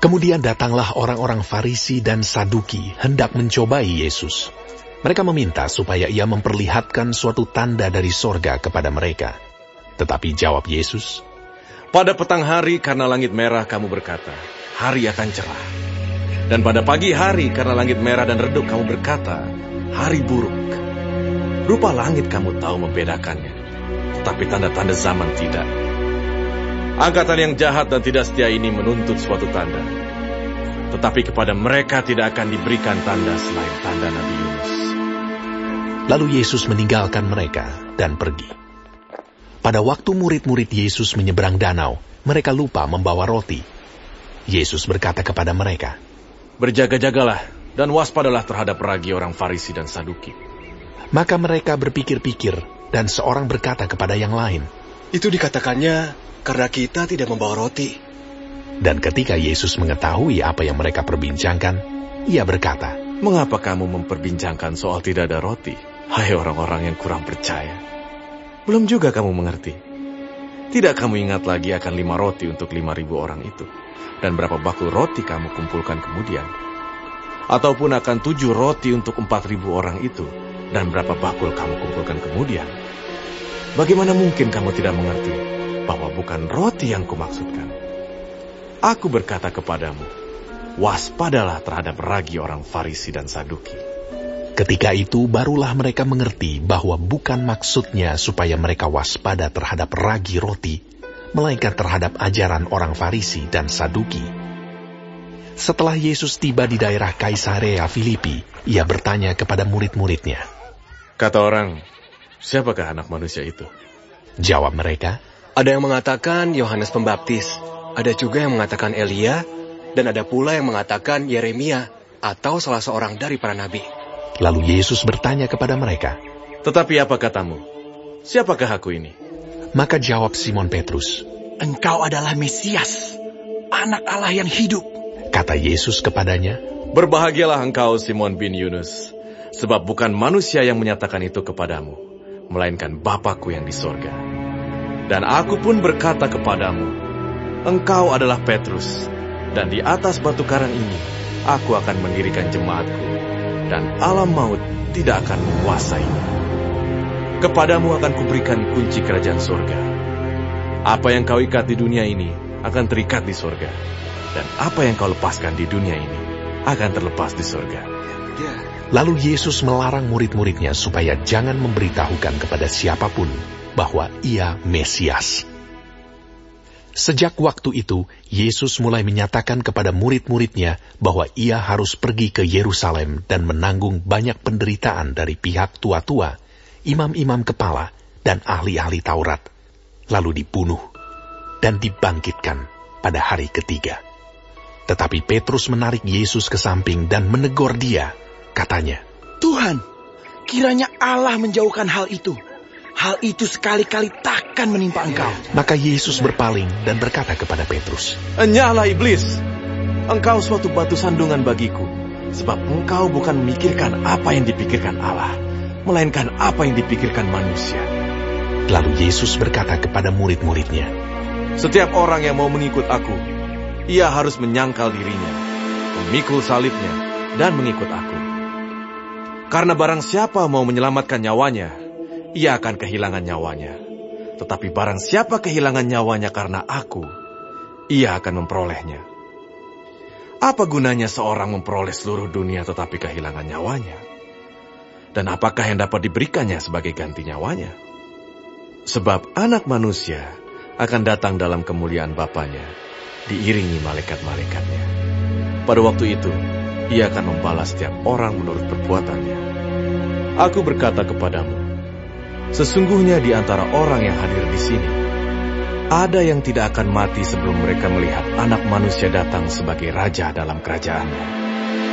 Kemudian datanglah orang-orang Farisi dan Saduki hendak mencobai Yesus. Mereka meminta supaya ia memperlihatkan suatu tanda dari sorga kepada mereka. Tetapi jawab Yesus, "Pada petang hari karena langit merah kamu berkata, hari akan cerah. Dan pada pagi hari karena langit merah dan redup kamu berkata, hari buruk. Rupa langit kamu tahu membedakannya, tetapi tanda-tanda zaman tidak. Angkatan yang jahat dan tidak setia ini menuntut suatu tanda. Tetapi kepada mereka tidak akan diberikan tanda selain tanda Nabi Yunus." Lalu Yesus meninggalkan mereka dan pergi. Pada waktu murid-murid Yesus menyeberang danau, mereka lupa membawa roti. Yesus berkata kepada mereka, "Berjaga-jagalah dan waspadalah terhadap ragi orang Farisi dan Saduki." Maka mereka berpikir-pikir, dan seorang berkata kepada yang lain, "Itu dikatakannya karena kita tidak membawa roti." Dan ketika Yesus mengetahui apa yang mereka perbincangkan, ia berkata, "Mengapa kamu memperbincangkan soal tidak ada roti? Hai orang-orang yang kurang percaya. Belum juga kamu mengerti. Tidak kamu ingat lagi akan 5 roti untuk 5.000 orang itu? Dan berapa bakul roti kamu kumpulkan kemudian? Ataupun akan 7 roti untuk 4.000 orang itu? Dan berapa bakul kamu kumpulkan kemudian? Bagaimana mungkin kamu tidak mengerti bahwa bukan roti yang kumaksudkan? Aku berkata kepadamu, waspadalah terhadap ragi orang Farisi dan Saduki." Ketika itu barulah mereka mengerti bahwa bukan maksudnya supaya mereka waspada terhadap ragi roti, melainkan terhadap ajaran orang Farisi dan Saduki. Setelah Yesus tiba di daerah Kaisarea Filipi, ia bertanya kepada murid-muridnya, "Kata orang, siapakah anak manusia itu?" Jawab mereka, "Ada yang mengatakan Yohanes Pembaptis, ada juga yang mengatakan Elia, dan ada pula yang mengatakan Yeremia, atau salah seorang dari para nabi." Lalu Yesus bertanya kepada mereka, "Tetapi apa katamu? Siapakah aku ini?" Maka jawab Simon Petrus, "Engkau adalah Mesias, anak Allah yang hidup." Kata Yesus kepadanya, "Berbahagialah engkau Simon bin Yunus, sebab bukan manusia yang menyatakan itu kepadamu, melainkan Bapa-Ku yang di sorga. Dan aku pun berkata kepadamu, engkau adalah Petrus, dan di atas batu karang ini aku akan mendirikan jemaat-Ku, dan alam maut tidak akan menguasainya. Kepadamu akan kuberikan kunci kerajaan sorga. Apa yang kau ikat di dunia ini akan terikat di sorga, dan apa yang kau lepaskan di dunia ini akan terlepas di sorga." Lalu Yesus melarang murid-muridnya supaya jangan memberitahukan kepada siapapun bahwa ia Mesias. Sejak waktu itu, Yesus mulai menyatakan kepada murid-muridnya bahwa ia harus pergi ke Yerusalem dan menanggung banyak penderitaan dari pihak tua-tua, imam-imam kepala, dan ahli-ahli Taurat, lalu dibunuh dan dibangkitkan pada hari ketiga. Tetapi Petrus menarik Yesus ke samping dan menegur dia, katanya, "Tuhan, kiranya Allah menjauhkan hal itu. Hal itu sekali-kali takkan menimpa engkau." Maka Yesus berpaling dan berkata kepada Petrus, "Enyahlah iblis, engkau suatu batu sandungan bagiku, sebab engkau bukan memikirkan apa yang dipikirkan Allah, melainkan apa yang dipikirkan manusia." Lalu Yesus berkata kepada murid-muridnya, "Setiap orang yang mau mengikut aku, ia harus menyangkal dirinya, memikul salibnya, dan mengikut aku. Karena barang siapa mau menyelamatkan nyawanya, ia akan kehilangan nyawanya. Tetapi barang siapa kehilangan nyawanya karena aku, ia akan memperolehnya. Apa gunanya seorang memperoleh seluruh dunia tetapi kehilangan nyawanya? Dan apakah yang dapat diberikannya sebagai ganti nyawanya? Sebab anak manusia akan datang dalam kemuliaan Bapanya, diiringi malaikat-malaikatnya. Pada waktu itu, ia akan membalas setiap orang menurut perbuatannya. Aku berkata kepadamu, sesungguhnya di antara orang yang hadir di sini, ada yang tidak akan mati sebelum mereka melihat anak manusia datang sebagai raja dalam kerajaannya."